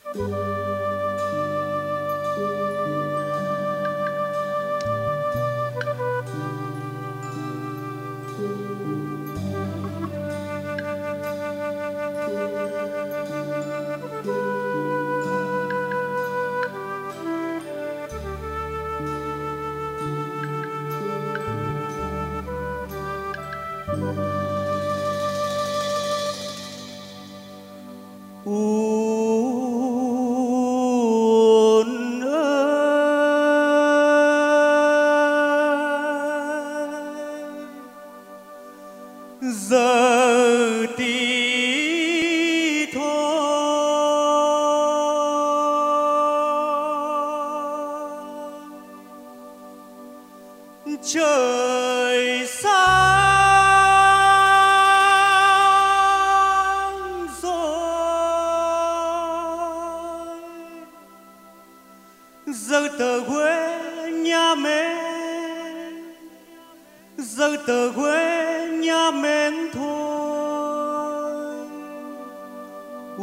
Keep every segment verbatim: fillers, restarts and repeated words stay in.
giờ tí thôi trời sáng rồi giờ tờ quê nhà mẹ giờ tờ quê nhà mến thôi u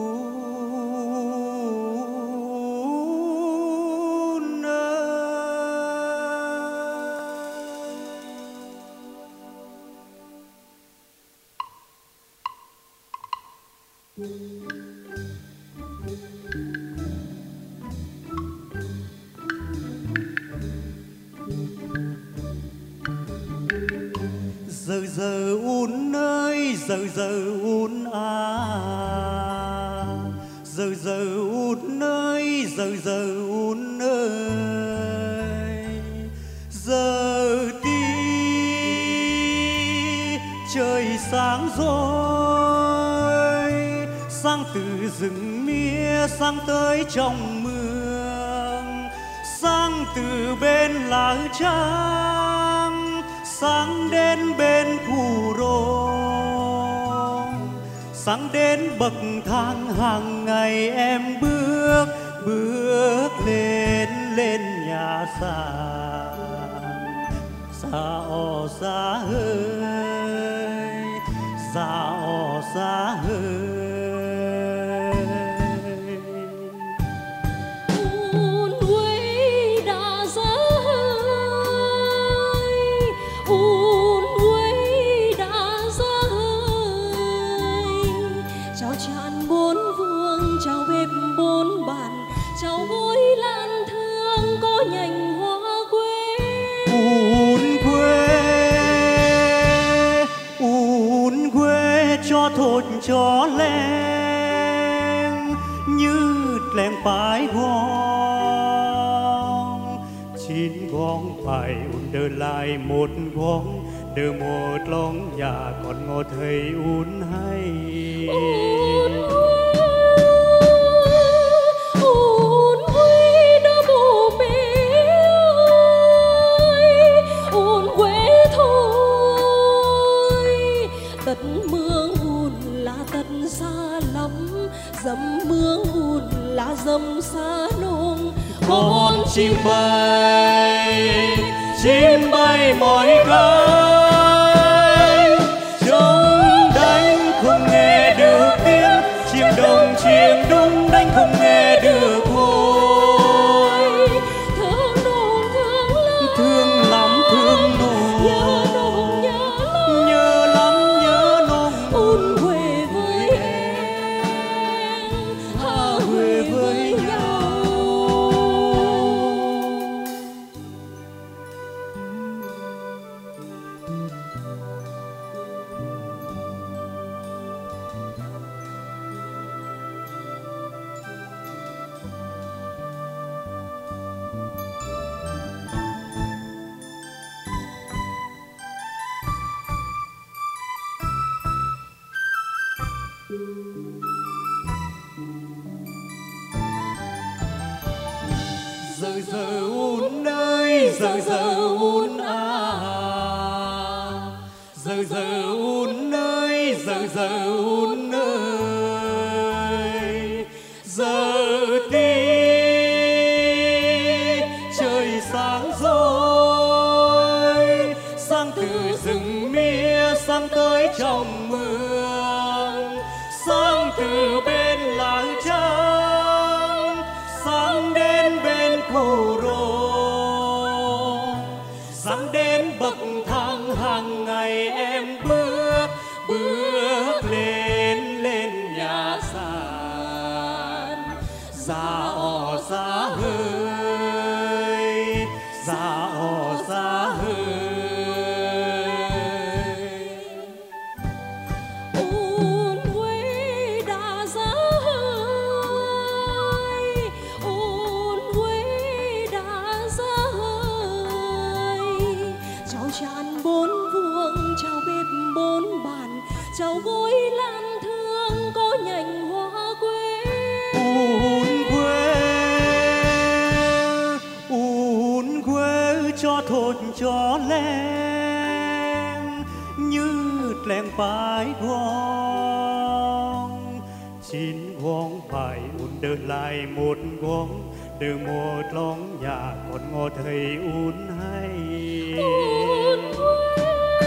nơ. Giờ giờ un ơi giờ giờ un à giờ giờ un ơi giờ giờ un ơi giờ tí trời sáng rồi sáng từ rừng mía sáng tới trong mương sáng từ bên lá trắng sáng đến bên khu rôn sáng đến bậc thang hàng ngày em bước bước lên lên nhà xa xa o xa hơi xa o xa hơi. Thốt cho len như len phải gong chín gong phải un đơ lại một gong đơ một lông nhà còn ngọt thầy un hay un quê đơ bồ bê ơi un quê thôi tật mương xa lắm dầm mương hùn là dầm xa nông con chim bay chim bay mỏi cánh trống đánh không nghe được tiếng chim đồng chim đúng đánh không nghe được hôi thương nông thương lắm thương lắm thương nông nhớ nông nhớ lắm nhớ nông un quê giờ giờ un ơi giờ giờ un à giờ giờ un ơi giờ giờ un ơi giờ tí trời sáng rồi sáng từ rừng mía sáng tới trong mương sáng từ bên lá trắng chiều gối lan thương có nhành hoa quế. Un quê, un quê cho thôn cho len như leng bãi quang chín quang phải un đỡ lại một quang đừng một lóng nhà còn ngọt thầy un hay. Un quê,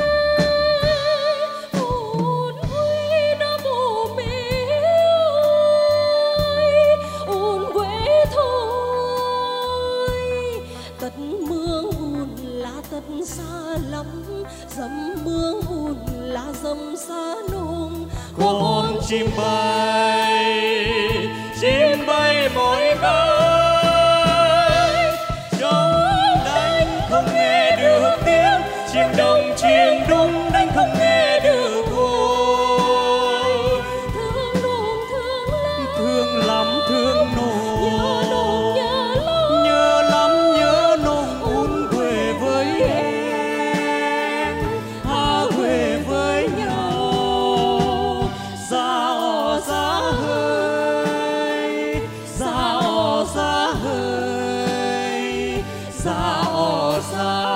un quê đã vô miếu ơi, un quê thôi. Tật mương un là tật xa lắm, dầm mương un là dầm xa nông. Con chim bay, chim bay mỗi cái trong đánh không nghe được tiếng, chim đồng chiêng đung đánh không nghe được hồn. Thương nùng Thương thương lắm, lắm thương nhớ nùng nùng, nhớ lắm. nhớ lắm nhớ nùng un quê với em, hà quê với nhau. Ra ò ra hơi, ra ò ra hơi, ra ò ra